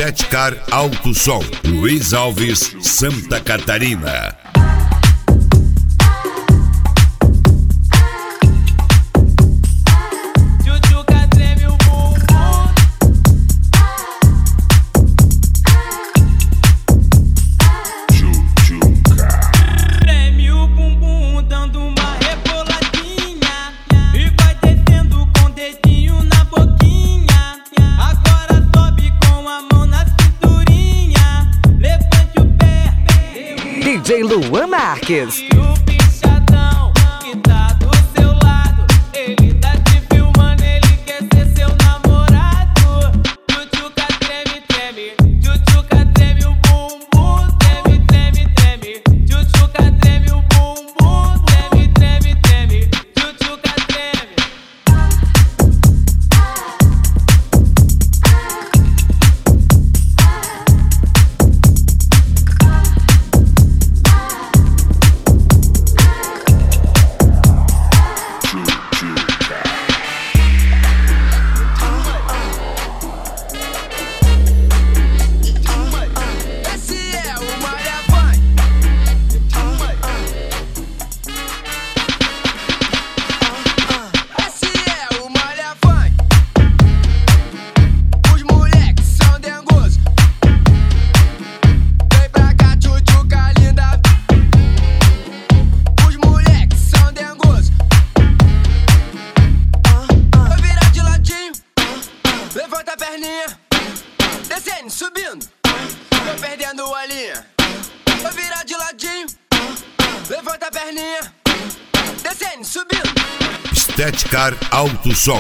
Estética Alto Som, Luiz Alves, Santa Catarina. DJ Luan Marques. E o bichadão que tá do seu lado, ele tá te filmando, ele quer ser seu namorado. Tchutchuca treme, treme, tchutchuca treme o bumbum, treme, treme, treme. Tchutchuca treme o bumbum, treme, treme, treme. Tchutchuca treme. Levanta a perninha, descendo, subindo, tô perdendo a linha. Vou virar de ladinho, levanta a perninha, descendo, subindo. Estética Alto Som.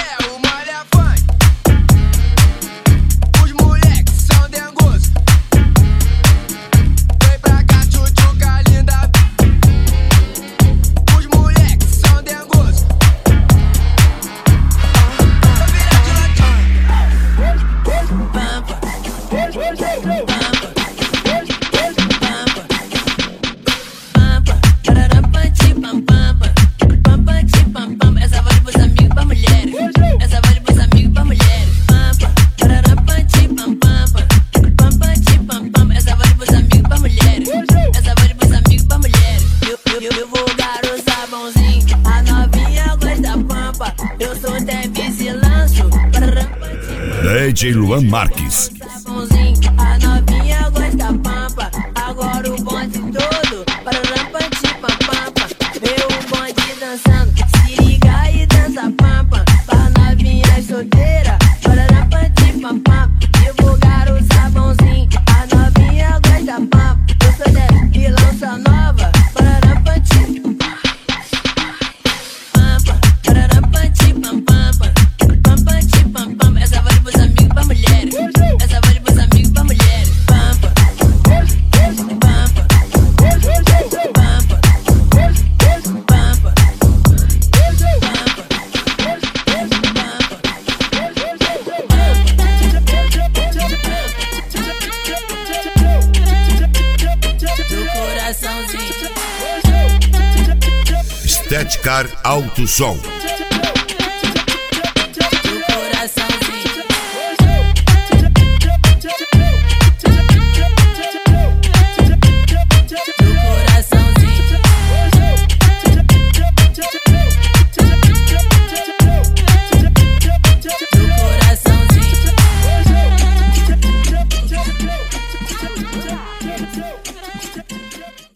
Eu sou Tevis e lanço DJ Luan Marques. a novinha gosta pampa. Agora o bonde todo para rampante pampa. Vê o bonde dançando, se liga e dança pampa. Para novinha solteira, para rampante pampa. Divulgar o sabãozinho, a novinha gosta pampa. Eu sou Tevis e lança nova para rampante pampa. Essa vale pros amigos pra mulheres. Essa vale pros amigos pra mulheres. Pampa, pampa, pampa, pampa, pampa, do coraçãozinho. Estética Alto Som.